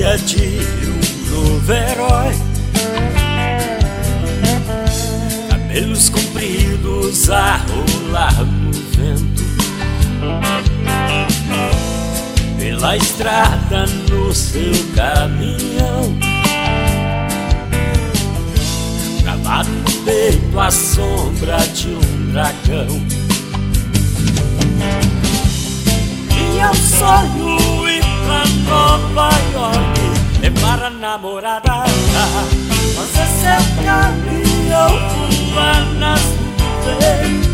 história de um novo herói. Cabelos compridos a rolar no vento, pela estrada no seu caminhão. Gravado no peito a sombra de um dragão. E é um sonho ir pra Nova York, levar a namorada, fazer seu caminhão, voar nas nuvens.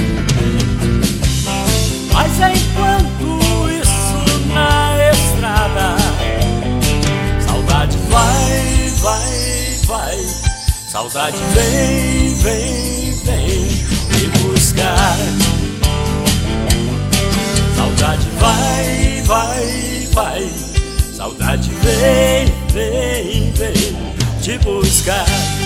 Mas enquanto isso na estrada, saudade vai, vai, vai. Saudade vem, vem, vem me buscar. Saudade vai, vai, vai. Saudade vem, vem, vem te buscar.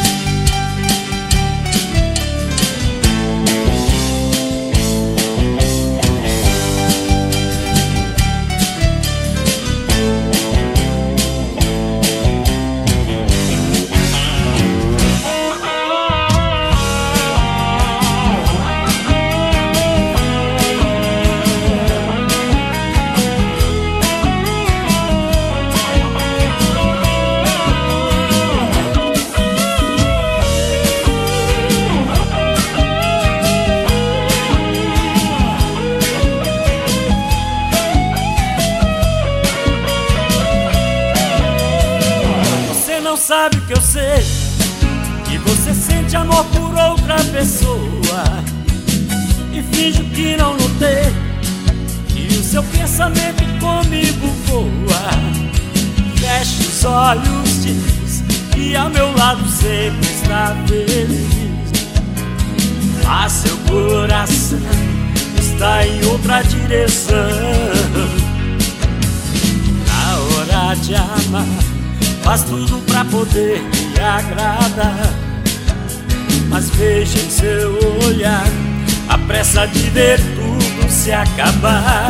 Não sabe o que eu sei, que você sente amor por outra pessoa e finge que não notei, que o seu pensamento comigo voa. Fecha os olhos, diz que ao meu lado sempre está feliz, mas seu coração está em outra direção. Na hora de amar, faz tudo pra poder me agradar, mas veja em seu olhar a pressa de ver tudo se acabar.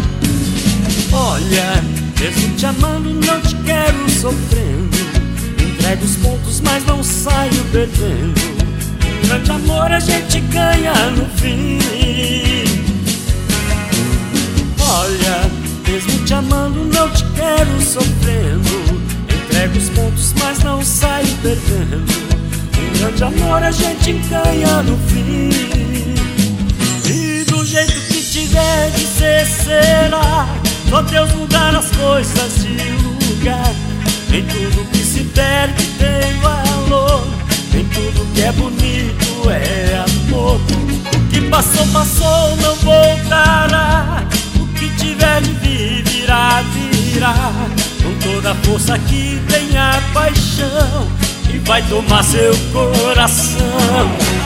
Olha, mesmo te amando não te quero sofrendo, entrego os pontos mas não saio perdendo. Um grande amor a gente ganha no fim. Olha, mesmo te amando não te quero sofrendo, entrego os pontos, mas não saio perdendo. Um grande amor a gente ganha no fim. E do jeito que tiver de ser, será. Só Deus mudar as coisas de lugar. Nem tudo que se perde tem valor, nem tudo que é bonito é amor. O que passou, passou, não voltará. O que tiver de vir, virá, virá. Com toda a força que tem a paixão, e vai tomar seu coração.